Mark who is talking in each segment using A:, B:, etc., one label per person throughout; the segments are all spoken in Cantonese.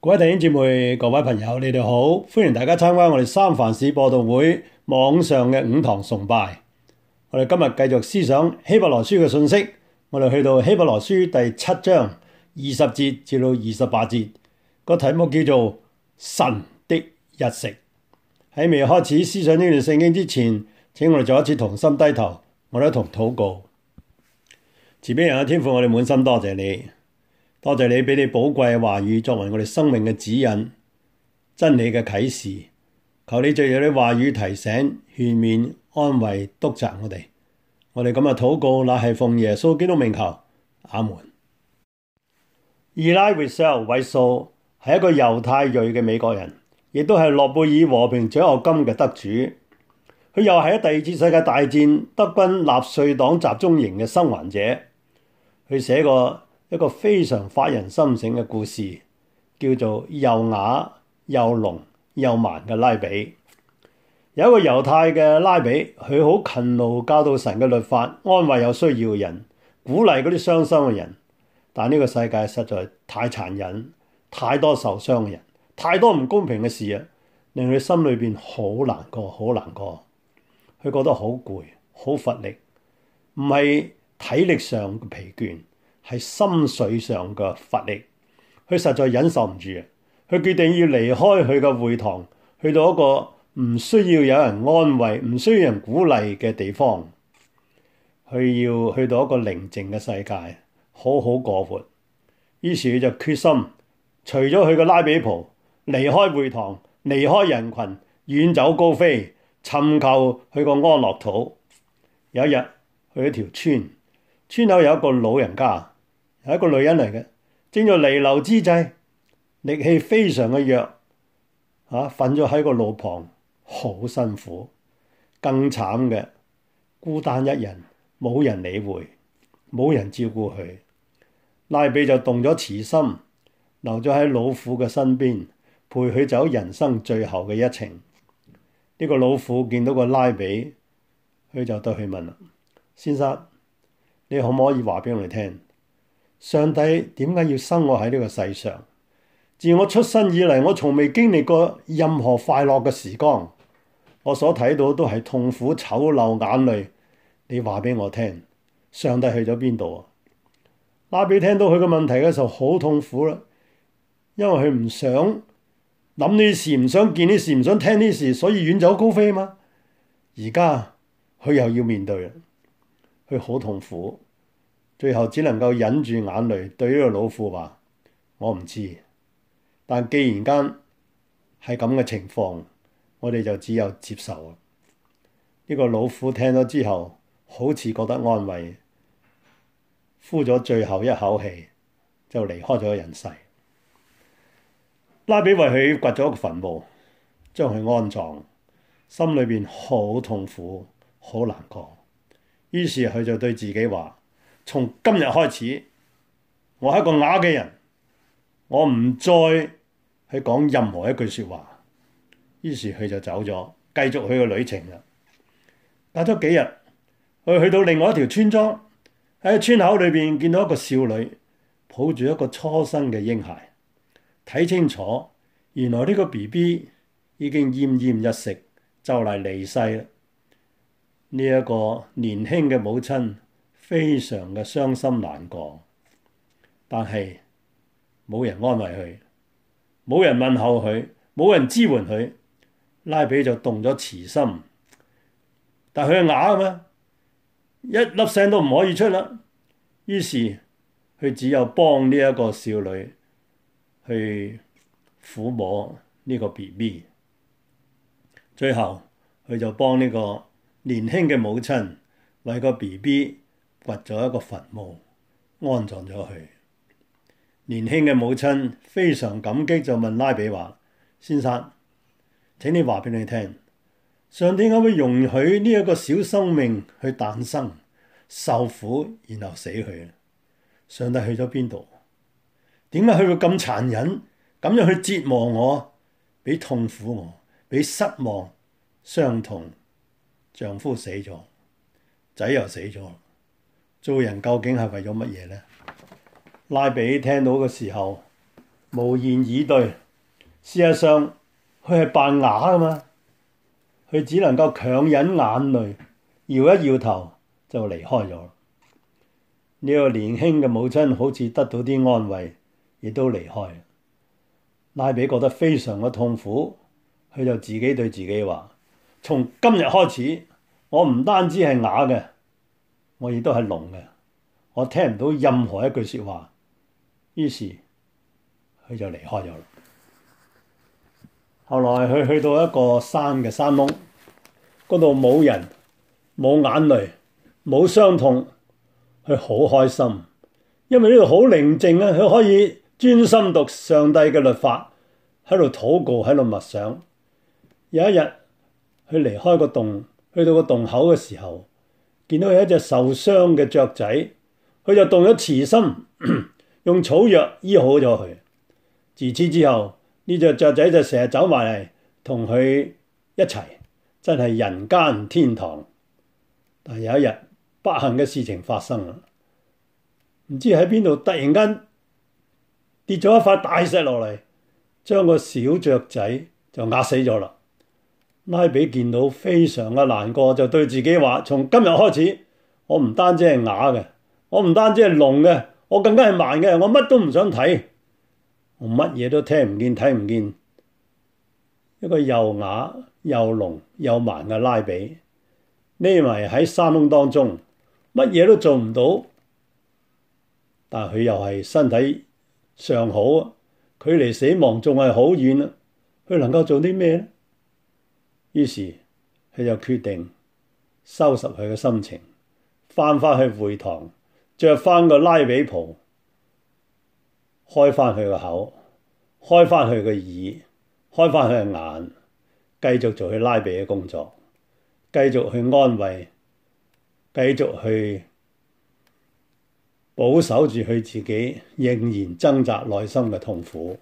A: 各位弟兄姊妹、各位朋友，你哋好，歡迎大家參加我哋三藩市播道會網上嘅午堂崇拜。我哋今日繼續思想希伯來書嘅信息，我哋去到希伯來書第7章20節至到28節，個題目叫做神的日食。喺未開始思想呢段聖經之前，請我哋再一次同心低頭，我哋一同禱告。慈悲人嘅天父，我哋滿心多謝你。多謝你俾你寶貴嘅話語作為我哋生命嘅指引，真理嘅啟示。求你藉著你話語提醒、勸勉、安慰、督責我哋。我哋今日禱告，乃係奉耶穌基督名求。阿門。Elie Wiesel 韋素係一個猶太裔嘅美國人，亦都係諾貝爾和平獎學金嘅得主。佢又係喺第二次世界大戰德軍納粹黨集中營嘅生還者。佢寫過一個非常發人深省嘅故事，叫做又啞又聾又盲嘅拉比。有一個猶太嘅拉比，佢好勤勞教導神嘅律法，安慰有需要嘅人，鼓勵嗰啲傷心嘅人。但呢個世界實在太殘忍，太多受傷嘅人，太多唔公平嘅事啊，令佢心裏邊好難過，好難過。佢覺得好攰，好乏力，唔係體力上嘅疲倦，係心緒上嘅乏力。佢實在忍受唔住，佢決定要離開佢嘅會堂，去到一個唔需要有人安慰、唔需要人鼓勵嘅地方。佢要去到一個寧靜嘅世界，好好過活。於是佢就決心除咗佢嘅拉比袍，離開會堂，離開人群，遠走高飛，尋求佢個安樂土。有一日去一條村，村口有一個老人家，係一個女人嚟嘅，正在彌留之際，力氣非常嘅弱，瞓咗喺個路旁，好辛苦。更慘嘅，孤單一人，冇人理會，冇人照顧佢。拉比就動咗慈心，留咗喺老婦嘅身邊，陪佢走人生最後嘅一程。呢個老婦見到個拉比，佢就對佢問啦：先生，你可唔可以話俾我哋聽，上帝點解要生我喺呢個世上？自我出生以嚟，我從未經歷過任何快樂嘅時光，我所睇到都係痛苦、醜陋、眼淚。你話俾我聽，上帝去咗邊度啊？拉比聽到佢嘅問題嘅時候，好痛苦啦，因為佢唔想諗呢啲事，唔想見呢啲事，唔想聽呢啲事，所以遠走高飛嘛。而家佢又要面對啦，佢好痛苦，最後只能夠忍住眼淚對呢個老婦話：我唔知，但既然間係咁嘅情況，我哋就只有接受。呢個老婦聽咗之後，好似覺得安慰，呼咗最後一口氣，就離開咗人世。拉比為佢掘咗個墳墓，將佢安葬，心裏邊好痛苦，好難過。於是佢就對自己話：從今日開始，我係一個啞嘅人，我唔再去講任何一句說話。於是佢就走咗，繼續佢嘅旅程啦。隔咗幾日，佢去到另外一條村莊，喺村口裏邊見到一個少女抱住一個初生嘅嬰孩。睇清楚，原來呢個 BB 已經奄奄一息，就嚟離世啦。呢一個年輕嘅母親非常嘅傷心難過，但係冇人安慰佢，冇人問候佢，冇人支援佢。拉比就動咗慈心，但佢係啞啊嘛，一粒聲都唔可以出啦。於是佢只有幫呢一個少女去撫摸呢個 BB。最後佢就幫呢個年輕嘅母親為個 BB 掘咗一個墳墓，安葬咗佢。年輕嘅母親非常感激，就問拉比話：先生，請你話俾你聽，上帝點解會容許呢一個小生命去誕生、受苦，然後死去？上帝去咗邊度？點解佢會咁殘忍，咁樣去折磨我，俾痛苦我，俾失望、傷痛？丈夫死咗，仔又死咗，做人究竟係為咗乜嘢呢？拉比聽到嘅時候， 無言以對。事實上，佢係扮啞噶嘛，佢只能夠強忍眼淚，搖一搖頭就離開咗。呢個年輕嘅母親好似得到啲安慰，亦都離開。拉比覺得非常嘅痛苦，佢就自己對自己話：從今日開始，我唔單止係啞嘅，我亦都係聾嘅，我聽唔到任何一句說話。於是佢就離開咗啦。後來佢去到一個山嘅山窿，嗰度冇人，冇眼淚，冇傷痛，佢好開心，因為呢度好寧靜啊，佢可以專心讀上帝嘅律法，喺度禱告，喺度默想。有一日，佢離開個洞，去到個洞口嘅時候，見到有一隻受傷嘅雀仔，佢就動咗慈心，用草藥醫好咗佢。自此之後，呢隻雀仔就成日走埋嚟同佢一齊，真係人間天堂。但係有一日，不幸嘅事情發生啦，唔知喺邊度突然間跌咗一塊大石落嚟，將個小雀仔就壓死咗啦。拉比見到非常嘅難過，就對自己話：從今日開始，我唔單止係啞嘅，我唔單止係聾嘅，我更加係盲嘅，我乜都唔想睇，我乜嘢都聽唔見睇唔見。一個又啞又聾又盲嘅拉比，匿埋喺山窿當中，乜嘢都做唔到，但佢又係身體尚好，距離死亡仲係好遠啊！佢能夠做啲咩呢？於是佢就決定收拾佢嘅心情，翻返去會堂，着翻個拉比袍，開翻佢個口，開翻佢個耳，開翻佢嘅眼，繼續做佢拉比嘅工作，繼續去安慰，繼續去保守住佢自己，仍然掙扎內心嘅痛苦。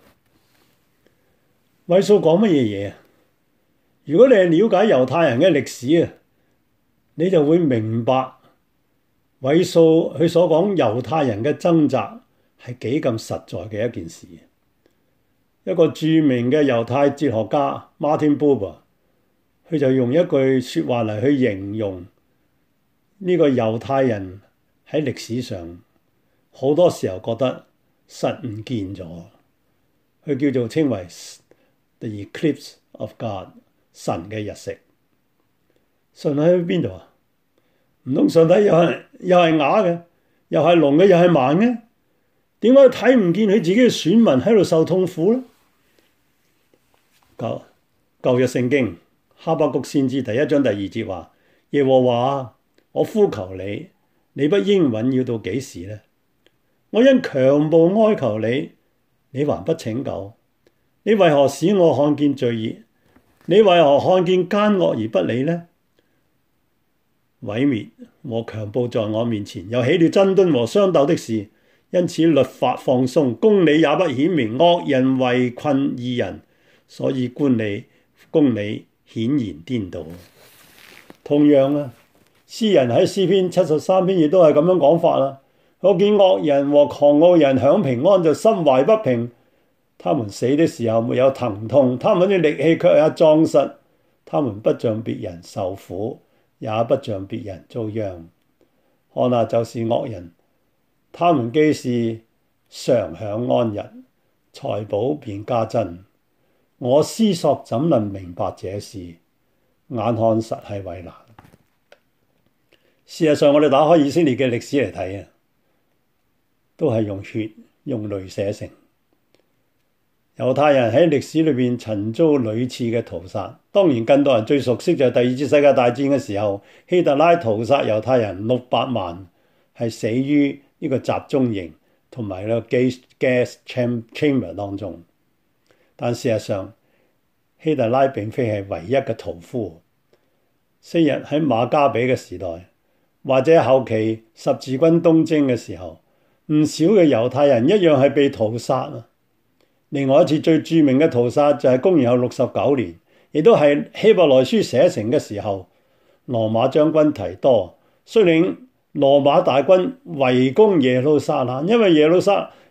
A: 韋素講乜嘢嘢？如果你係了解猶太人嘅歷史啊，你就會明白韋素佢所講猶太人嘅掙扎係幾咁實在嘅一件事。一個著名嘅猶太哲學家 Martin Buber， 佢就用一句說話嚟去形容呢個猶太人喺歷史上好多時候覺得神唔見咗，佢叫做稱為 The Eclipse of God。神嘅日食，神喺邊度啊？唔通上帝又係啞嘅，又係聾嘅，又係盲嘅？點解睇唔見佢自己嘅選民喺度受痛苦呢？舊約聖經哈巴谷先知第1章第2節話：耶和華，我呼求你，你不應允要到幾時呢？我因強暴哀求你，你還不拯救？你為何使我看見罪孽？你為何看見奸惡而不理呢？毀滅和強暴在我面前，又起了爭端和相鬥的事，因此律法放鬆，公理也不顯明，惡人圍困義人，所以公理顯然顛倒。同樣啊，詩人喺詩篇73篇亦都係咁樣講法啦。我見惡人和狂傲人享平安，就心懷不平。他們死的時候沒有疼痛，他們的力氣卻也壯實。他們不像別人受苦，也不像別人遭殃。看啊，就是惡人，他們既是常享安逸，財寶便加增。我思索怎能明白這事？眼看實係為難。事實上，我哋打開以色列嘅歷史嚟睇啊，都係用血用淚寫成。猶太人喺歷史裏邊曾遭屢次嘅屠殺，當然更多人最熟悉就係第2次世界大戰嘅時候，希特拉屠殺猶太人600萬，係死於呢個集中營同埋呢個 gas chamber 當中。但事實上，希特拉並非係唯一嘅屠夫。昔日喺馬加比嘅時代，或者後期十字軍東征嘅時候，唔少嘅猶太人一樣係被屠殺啊。另外一次最著名嘅屠殺就係公元後69年，亦都係希伯來書寫成嘅時候，羅馬將軍提多率領羅馬大軍圍攻耶路撒冷，因為耶路撒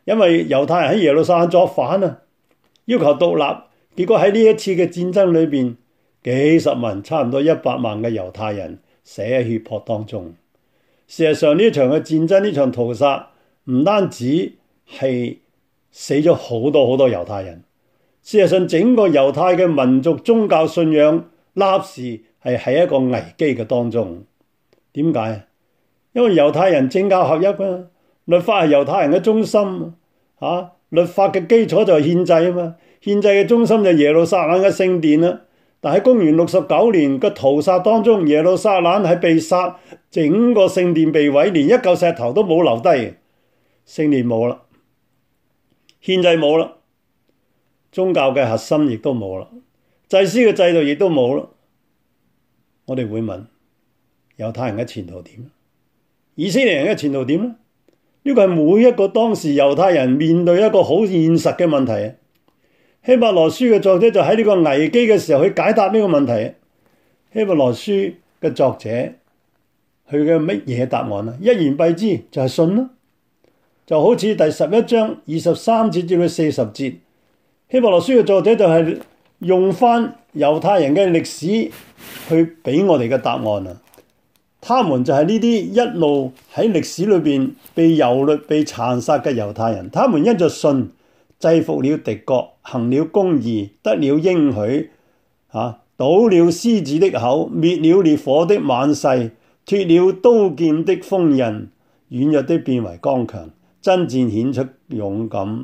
A: 因為猶太人喺耶路撒冷作反啊，要求獨立，結果喺呢一次嘅戰爭裏邊，幾十萬差唔多100萬嘅猶太人死喺血泊當中。事實上呢場嘅戰爭，呢場屠殺唔單止係死咗好多猶太人，事實上整個猶太嘅民族宗教信仰立時係喺一個危機嘅當中。點解？因為猶太人政教合一啊，律法係猶太人嘅中心啊，律法嘅基礎就係獻祭啊嘛，獻祭嘅中心就係耶路撒冷嘅聖殿啦。但喺公元69年嘅屠殺當中，耶路撒冷係被殺，整個聖殿被毀，連一嚿石頭都冇留低，聖殿冇啦，獻祭冇啦，宗教嘅核心亦都冇啦，祭司嘅制度亦都冇啦。我哋會問，猶太人嘅前途點？以色列人嘅前途點呢？呢個係每一個當時猶太人面對一個好現實嘅問題。希伯來書嘅作者就喺呢個危機嘅時候去解答呢個問題。希伯來書嘅作者佢嘅乜嘢答案啊？一言蔽之就係信啦，就好似第11章23節至到40節，希伯來書嘅作者就係用翻猶太人嘅歷史去俾我哋嘅答案啊。他們就係呢啲一路喺歷史裏邊被蹂躪、被殘殺嘅猶太人，他們因着信制服了敵國，行了公義，得了應許，堵了獅子的口，滅了烈火的猛勢，脫了刀劍的鋒刃，軟弱的變為剛強，爭戰顯出勇敢，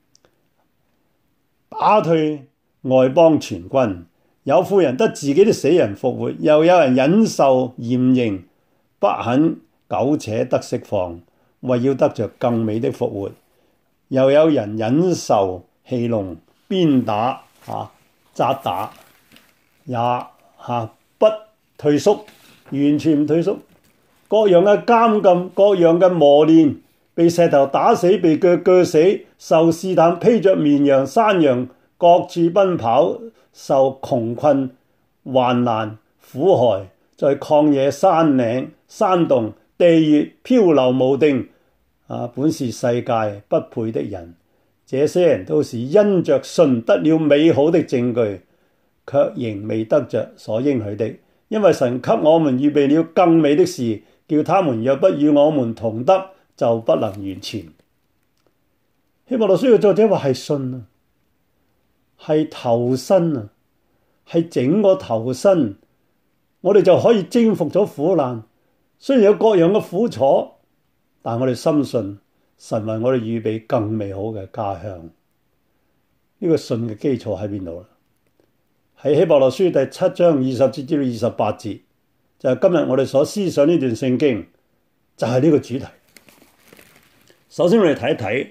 A: 打退外邦全軍。有婦人得自己的死人復活，又有人忍受嚴刑，不肯苟且得釋放，為要得着更美的復活。又有人忍受戲弄、鞭打、責打，也不退縮，完全唔退縮。各樣嘅監禁，各樣嘅磨練，被石頭打死，被鋸死，受試探，披着綿羊、山羊，各處奔跑，受窮困、患難、苦害，在曠野、山嶺、山洞、地穴漂流無定。本是世界不配的人，這些人都是因着信得了美好的證據，卻仍未得着所應許的，因為神給我們預備了更美的事，叫他們若不與我們同得，就不能完全。希伯來書嘅作者話係信啊，係投身啊，係整個投身，我哋就可以征服咗苦難。雖然有各樣嘅苦楚，但我哋深信神為我哋預備更美好嘅家鄉。呢個信嘅基礎喺邊度？喺希伯來書第7章20節至到28節，就係今日我哋所思想呢段聖經，就係呢個主題。首先我哋睇一睇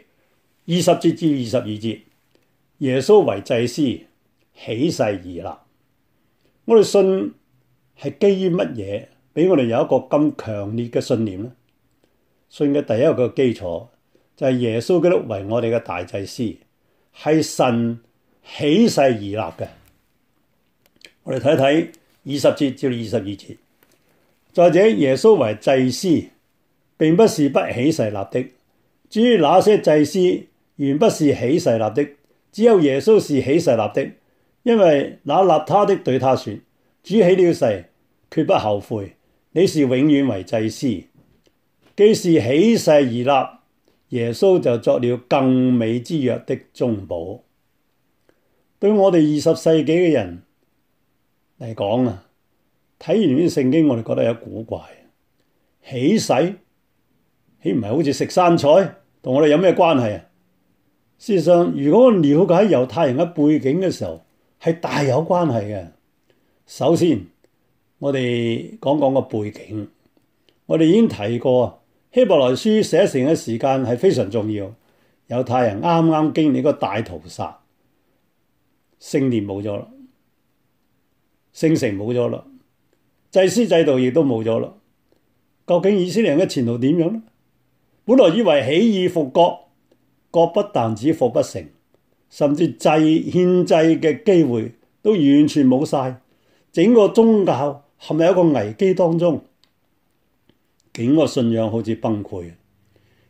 A: 20節至22節，耶穌為祭司起誓而立。我哋信係基於乜嘢，俾我哋有一個咁強烈嘅信念呢？信嘅第一個基礎就係耶穌基督為我哋嘅大祭司，係神起誓而立嘅。我哋睇一睇20節至22節。再者，耶穌為祭司，並不是不起誓立的。至於那些祭司原不是起誓立的，只有耶穌是起誓立的，因為那立他的對他說：主起了誓，決不後悔。你是永遠為祭司。既是起誓而立，耶穌就作了更美之約的中保。對我哋20世紀嘅人嚟講啊，睇完呢啲聖經，我哋覺得有古怪。起誓豈唔係好似食生菜，同我哋有咩關係啊？事實上，如果我了解猶太人嘅背景嘅時候，係大有關係嘅。首先，我哋講講個背景。我哋已經提過，希伯來書寫成嘅時間係非常重要。猶太人啱啱經歷個大屠殺，聖殿冇咗啦，聖城冇咗啦，祭司制度亦都冇咗啦。究竟以色列人嘅前途點樣呢？本來以為起義復國，國不但止復不成，甚至獻祭嘅機會都完全冇晒，整個宗教陷入一個危機當中，整個信仰好似崩潰。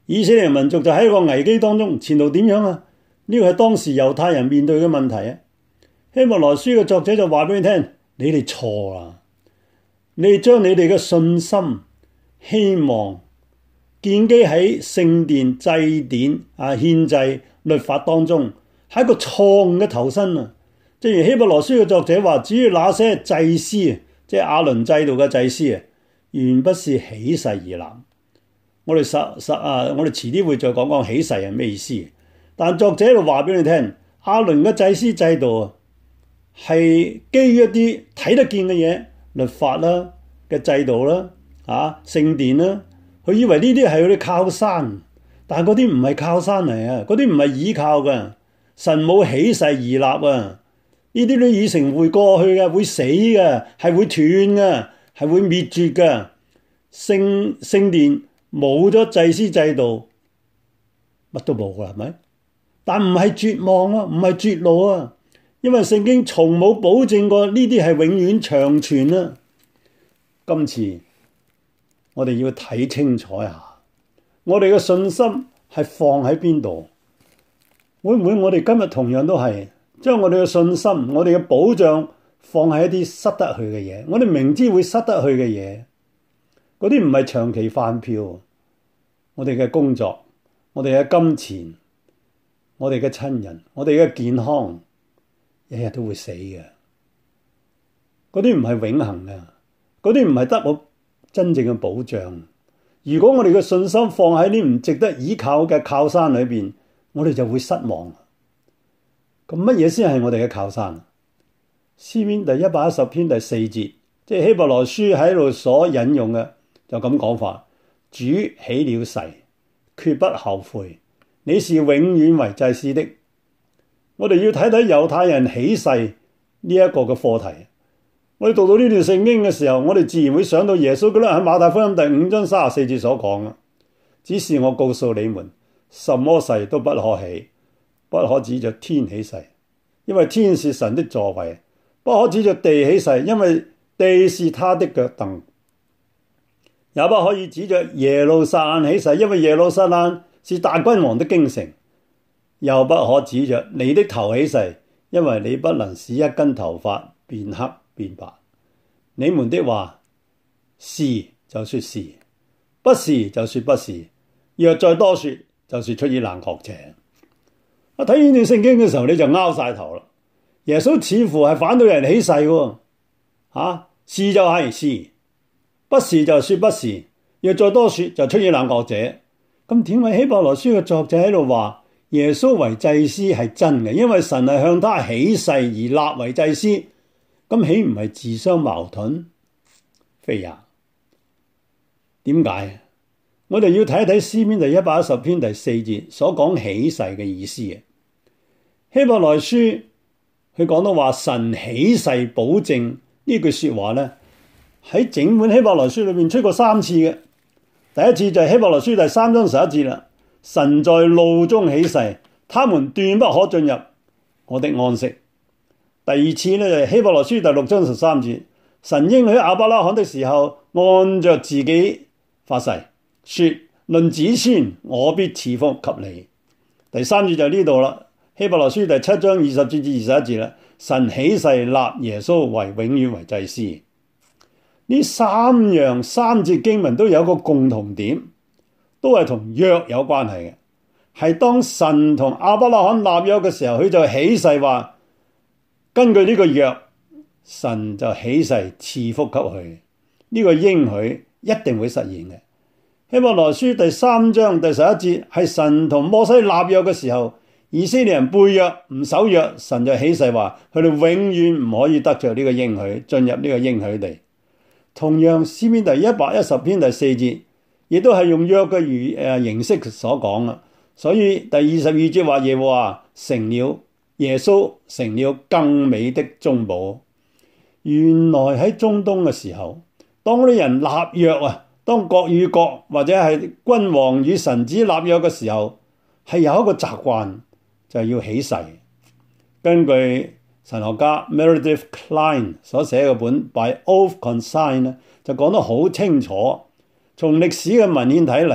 A: 以色列民族就喺一個危機當中，前途點樣啊？呢個係當時猶太人面對嘅問題啊！希伯來書嘅作者就話俾你聽：你哋錯啦！你哋將你哋嘅信心、希望建基喺聖殿祭典獻祭律法當中，係一個錯誤嘅投身啊！正如希伯來書嘅作者話：至於那些祭司，即係亞倫制度嘅祭司啊，原不是起誓而立。我哋遲啲會再講講起誓係咩意思。但作者喺度話俾你聽，亞倫嘅祭司制度啊，係基於一啲睇得見嘅嘢，律法啦嘅制度啦，聖殿啦，佢以為呢啲係佢哋靠山，但係嗰啲唔係靠山嚟啊，嗰啲唔係倚靠嘅，神冇起誓而立啊，呢啲都已成會過去嘅，會死嘅，係會斷嘅，係會滅絕嘅。聖殿冇咗祭司制度，乜都冇㗎，係咪？但唔係絕望啊，唔係絕路啊，因為聖經從冇保證過呢啲係永遠長存啊。今次我哋要睇清楚一下，我哋嘅信心係放喺邊度？會唔會我哋今日同樣都係將我哋嘅信心、我哋嘅保障放喺一啲失得去嘅嘢？我哋明知會失得去嘅嘢，嗰啲唔係長期飯票。我哋嘅工作、我哋嘅金錢、我哋嘅親人、我哋嘅健康，日日都會死嘅。嗰啲唔係永恆嘅，嗰啲唔係得我真正嘅保障。如果我哋嘅信心放喺啲唔值得依靠嘅靠山裏邊，我哋就會失望。咁乜嘢先係我哋嘅靠山？詩篇第110篇第4節，即係希伯來書喺度所引用嘅，就咁講法。主起了誓，決不後悔。你是永遠為祭司的。我哋要睇睇猶太人起誓呢一個嘅課題。我哋讀到呢段聖經嘅時候，我哋自然會想到耶穌嗰啲喺馬太福音第5章34節所講嘅。只是我告訴你們，什麼誓都不可起，不可指着天起誓，因為天是神的座位；不可指着地起誓，因為地是他的腳凳。也不可以指着耶路撒冷起誓，因為耶路撒冷是大君王的京城；又不可指着你的頭起誓，因為你不能使一根頭髮變黑變白。你們的話是就說是，不是就說不是。若再多說，就是出於冷覺者。睇完段聖經嘅時候，你就拗晒頭啦。耶穌似乎係反對人起誓喎，是就係是。不是就說不是，若再多說就出於冷覺者。咁點解希伯來書嘅作者喺度話耶穌為祭司係真嘅？因為神係向他起誓而立為祭司，咁豈唔係自相矛盾？非也。點解？我哋要睇一睇詩篇第110篇第4節所講起誓嘅意思嘅。希伯來書佢講到話神起誓保證呢句說話呢，喺整本希伯來書裏面出過3次嘅。第一次就係希伯來書第3章11節啦，神在怒中起誓，他們斷不可進入我的安息。第二次呢，就係希伯來書第6章13節，神應許亞伯拉罕的時候，按着自己發誓，說論子孫我必賜福給你。第三次就呢度啦，希伯來書第7章20節至21節啦，神起誓立耶穌為永遠為祭司。呢3節經文都有個共同點，都係同約有關係嘅。係當神同亞伯拉罕立約嘅時候，佢就起誓話，根據呢個約，神就起誓賜福給佢。呢個應許一定會實現嘅。希伯來書第3章第11節係神同摩西立約嘅時候，以色列人背約唔守約，神就起誓話佢哋永遠唔可以得着呢個應許，進入呢個應許地。同樣詩篇第110篇第4節，亦都係用約嘅形式所講啦。所以第22節話耶和華成了耶穌成了更美的中保。原來喺中東嘅時候，當啲人立約當國與國或者係君王與臣子立約嘅時候，係有一個習慣，就係要起誓。根據神學家 Meredith Kline 所寫嘅本 By Oath Consigned 就講得好清楚。從歷史嘅文獻睇嚟，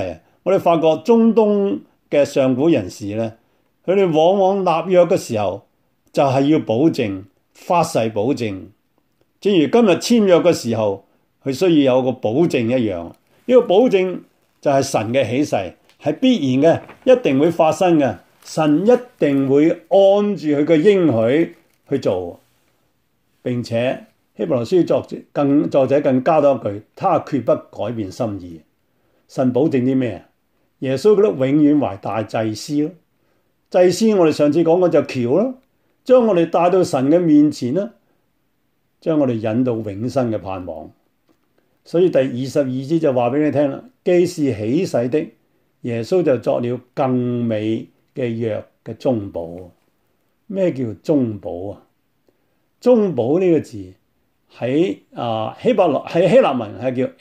A: 我哋發覺中東嘅上古人士咧，佢哋往往立約嘅時候就係要保證、發誓保證，正如今日簽約嘅時候，佢需要有個保證一樣。呢個保證就係神嘅起誓，係必然嘅，一定會發生嘅。神一定會按住佢嘅應許去做，並且希伯來書作者更加多一句，他決不改變心意。神保證啲咩啊？耶穌基督永遠為大祭司咯。祭司我哋上次講過就橋咯，將我哋帶到神嘅面前啦，將我哋引到永生嘅盼望。所以第22節就話俾你聽啦，既是起誓的，耶穌就作了更美嘅約嘅中保。咩叫中保啊？中保呢個字喺希臘文係叫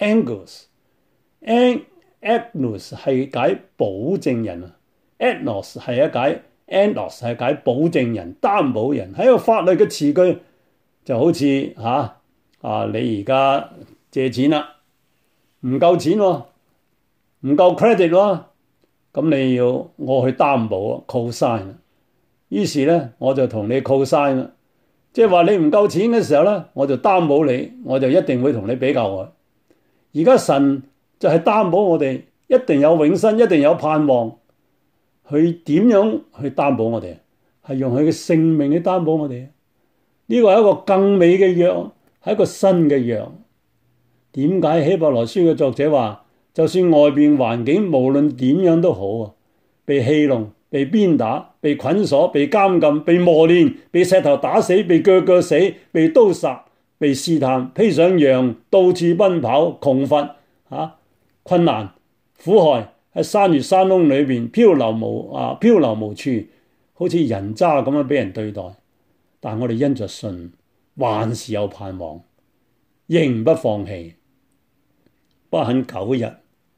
A: Angelos 係解保證人啊 ，Anos 係解保證人、擔保人。喺個法律嘅詞句就好似你而家借錢啦，唔夠錢喎，唔夠 credit 喎，咁你要我去擔保啊 ，co-sign。於是咧我就同你 co-sign 啦，即係話你唔夠錢嘅時候咧，我就擔保你，我就一定會同你比較我。而家神就係擔保我哋一定有永生，一定有盼望。佢點樣去擔保我哋？係用佢嘅性命去擔保我哋。呢個係一個更美嘅約，係一個新嘅約。點解希伯來書嘅作者話，就算外邊環境無論點樣都好啊，被戲弄、被鞭打、被捆鎖、被監禁、被磨練、被石頭打死、被鋸死、被刀殺、被試探、披上羊到處奔跑、窮乏困難、苦害，喺山穴山窿裏邊漂流無處，好似人渣咁樣俾人對待。但我哋因着信，還是有盼望，仍不放棄，不肯苟日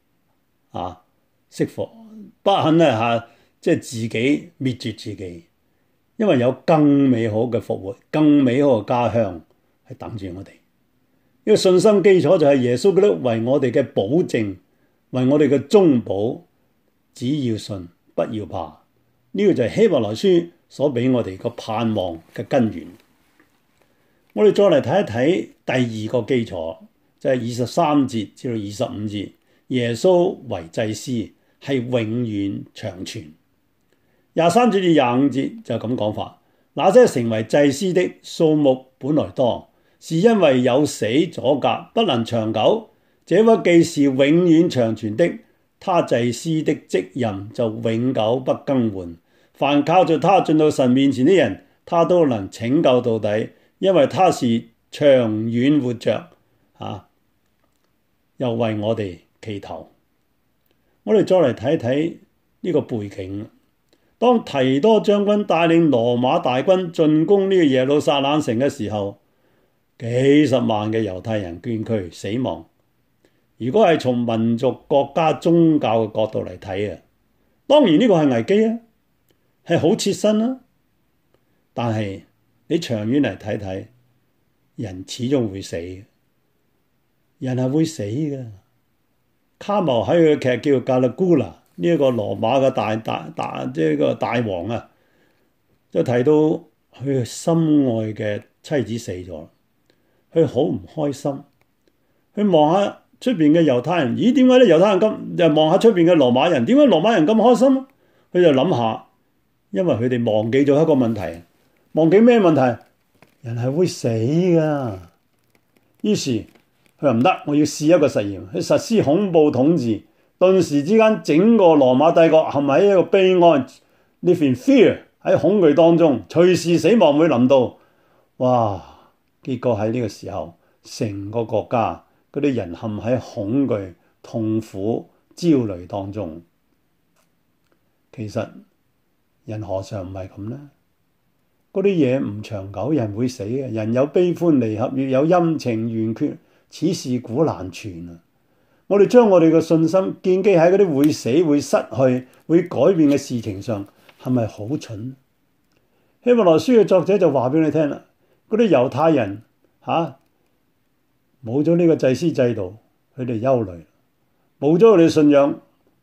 A: 惜福，不肯即係自己滅絕自己，因為有更美好嘅復活，更美好嘅家鄉係等住我哋。呢個信心基礎就係耶穌基督為我哋嘅保證，為我哋嘅中保。只要信，不要怕。呢個就係希伯來書所俾我哋個盼望嘅根源。我哋再嚟睇一睇第二個基礎，就係23節至到25節，耶穌為祭司係永遠長存。23節至25節就咁講法，那些成為祭司的數目本來多，是因為有死阻隔，不能長久。這位既是永遠長存的，他祭司的職任就永久不更換。凡靠着他進到神面前的人，他都能拯救到底，因為他是長遠活着，又為我哋祈禱。我哋再嚟睇睇呢個背景。當提多將軍帶領羅馬大軍進攻呢個耶路撒冷城嘅時候，幾十萬嘅猶太人捐軀死亡。如果係從民族、國家、宗教嘅角度嚟睇啊，當然呢個係危機啊，係好切身啊。但係你長遠嚟睇睇，人始終會死，人係會死嘅。卡繆喺佢嘅劇叫《加利古拉》，呢一個羅馬嘅大王啊，就提到佢心愛嘅妻子死咗，佢好唔開心。佢望下出邊嘅猶太人，咦？點解咧？猶太人咁又望下出邊嘅羅馬人，點解羅馬人咁開心？佢就諗下，因為佢哋忘記咗一個問題，忘記咩問題？人係會死噶。於是佢話唔得，我要試一個實驗，去實施恐怖統治。頓時之間，整個羅馬帝國陷喺一個悲哀 live in fear， 喺恐懼當中，隨時死亡會臨到。哇！結果喺呢個時候，成個國家嗰啲人陷喺恐懼、痛苦、焦慮當中。其實人何嘗唔係咁呢？嗰啲嘢唔長久，人會死嘅。人有悲歡離合，亦有陰晴圓缺，此事古難全啊！我哋將我哋嘅信心建基喺嗰啲會死、會失去、會改變嘅事情上，係咪好蠢？希伯來書嘅作者就話俾你聽啦，嗰啲猶太人冇咗呢個祭司制度，佢哋憂慮；冇咗佢哋信仰，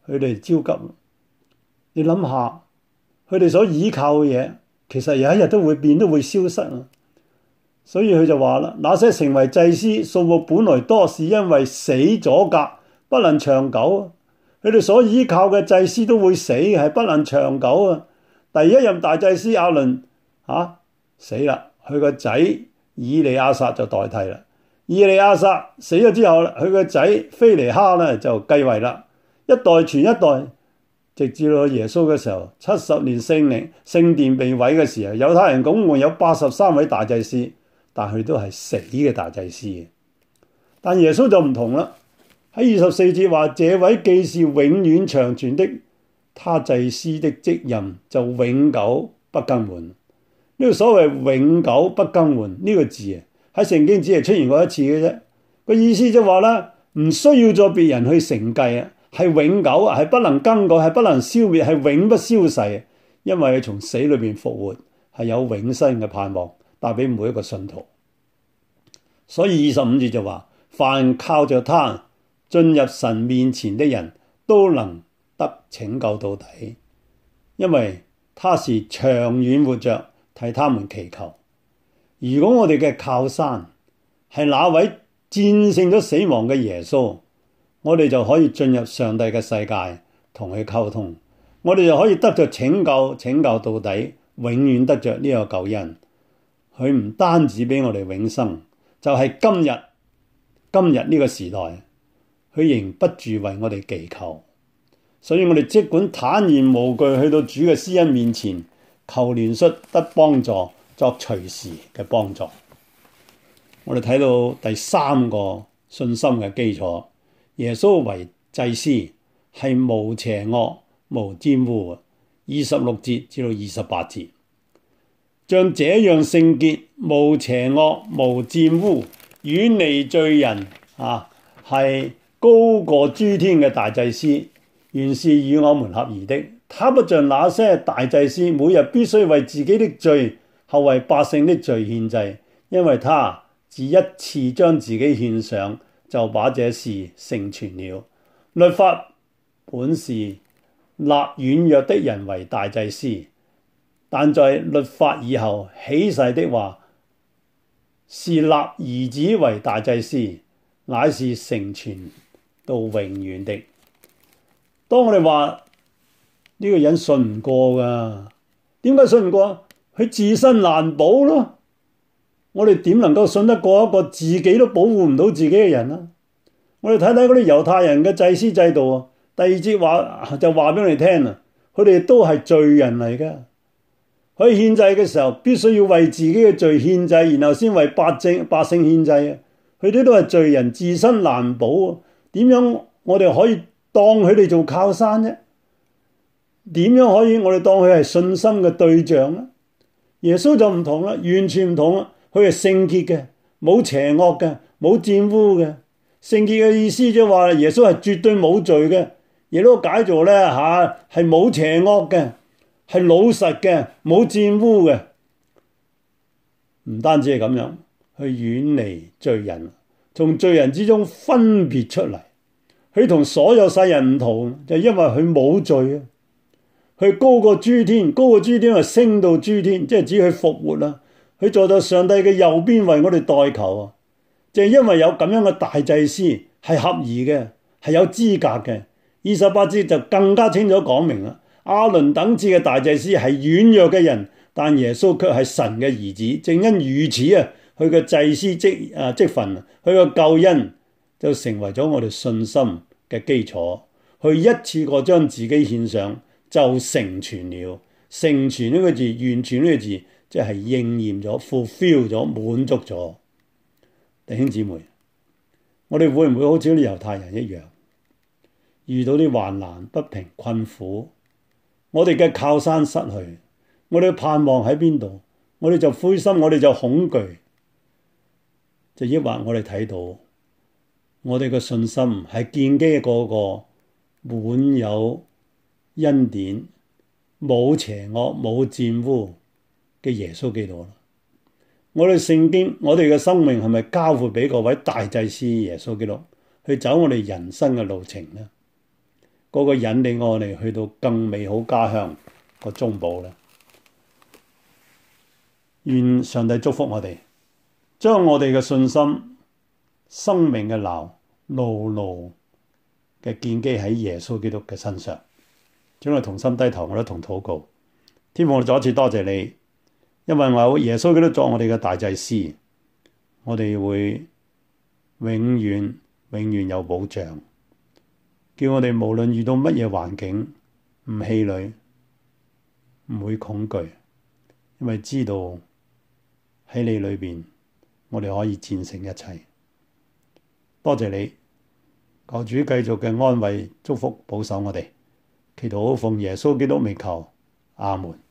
A: 佢哋焦急。你諗下，佢哋所依靠嘅嘢，其實有一日都會變，都會消失啊！所以佢就話啦，那些成為祭司數目本來多，是因為死阻隔，不能長久。佢哋所依靠嘅祭司都會死，係不能長久啊！第一任大祭司亞倫死啦，佢個仔以利亞撒就代替啦。以利亞撒死咗之後，佢個仔非尼哈咧就繼位啦，一代傳一代，直至到耶穌嘅時候，70年聖殿被毀嘅時候，猶太人總共有83位大祭司，但佢都係死嘅大祭司。但耶穌就唔同啦，喺24節話：這位既是永遠長存的，他祭司的職任就永久不更換。呢個所謂永久不更換呢個字啊，喺聖經只係出現過一次嘅啫。個意思就話咧，唔需要再別人去承繼啊，係永久，係不能更改，係不能消滅，係永不消逝。因為佢從死裏邊復活，係有永生嘅盼望，帶俾每一個信徒。所以25節就話：凡靠着他進入神面前的人都能得拯救到底，因為他是長遠活着替他們祈求。如果我哋嘅靠山係那位戰勝咗死亡嘅耶穌，我哋就可以進入上帝嘅世界同佢溝通，我哋就可以得着拯救到底，永遠得着呢個救恩。佢唔單止俾我哋永生，就係今日呢個時代，佢仍不住為我哋祈求。所以我哋即管坦然無懼去到主嘅施恩面前，求憐恤得幫助，作隨時嘅幫助。我哋睇到第三個信心嘅基礎，耶穌為祭司係無邪惡無玷污嘅。26節至到28節，像這樣聖潔無邪惡無玷污，遠離罪人係高過諸天嘅大祭司，原是與我們合宜的。他不像那些大祭司，每日必須為自己的罪後為百姓的罪獻祭，因為他只一次將自己獻上，就把這事成全了。律法本是立軟弱的人為大祭司，但在律法以後起誓的話，是立兒子為大祭司，乃是成全到永遠的。當我哋話呢個人信唔過噶，點解信唔過？佢自身難保咯。我哋點能夠信得過一個自己都保護唔到自己嘅人啊？我哋睇睇嗰啲猶太人嘅祭司制度啊，第2節話俾我哋聽啊，佢哋都係罪人嚟嘅。佢獻祭嘅時候，必須要為自己嘅罪獻祭，然後先為百姓獻祭啊。佢哋都係罪人，自身難保啊。點樣我哋可以當佢哋做靠山啫？點樣可以我哋當佢係信心嘅對象咧？耶穌就唔同啦，完全唔同啦。佢係聖潔嘅，冇邪惡嘅，冇玷污嘅。聖潔嘅意思即係話耶穌係絕對冇罪嘅，亦都解做咧係冇邪惡嘅，係老實嘅，冇玷污嘅。唔單止係咁樣，去遠離罪人，從罪人之中分別出嚟。佢同所有世人唔同，就因為佢冇罪啊。佢高過諸天，高過諸天就升到諸天，即係指佢復活啦。佢坐在上帝嘅右邊為我哋代求啊！就係因為有咁樣嘅大祭司係合宜嘅，係有資格嘅。28節就更加清楚講明啦。亞倫等次嘅大祭司係軟弱嘅人，但耶穌卻係神嘅兒子。正因如此啊，佢嘅祭司職分，佢嘅救恩就成為咗我哋信心嘅基礎。佢一次過將自己獻上，就成全了。成全呢個字，完全呢個字，即係應驗咗 fulfill 咗，滿足咗。弟兄姊妹，我哋會唔會好似啲猶太人一樣，遇到啲患難不平困苦，我哋嘅靠山失去，我哋嘅盼望喺邊度？我哋就灰心，我哋就恐懼，就抑或我哋睇到我哋嘅信心係建基喺嗰個滿有恩典、冇邪惡、冇玷污嘅耶穌基督啦。我哋聖經，我哋嘅生命係咪交付俾嗰位大祭司耶穌基督去走我哋人生嘅路程呢？ 嗰個引領我哋去到更美好家鄉個中保呢？願上帝祝福我哋，將我哋嘅信心、生命嘅錨牢牢嘅建基喺耶穌基督嘅身上。將我哋同心低頭，我都同禱告。天父，我再一次多謝你，因為我有耶穌基督作我哋嘅大祭司，我哋會永遠有保障，叫我哋無論遇到乜嘢環境唔氣餒，唔會恐懼，因為知道喺你裏邊，我哋可以戰勝一切。多謝你，求主繼續嘅安慰、祝福、保守我哋。祈禱奉耶穌基督名求，阿門。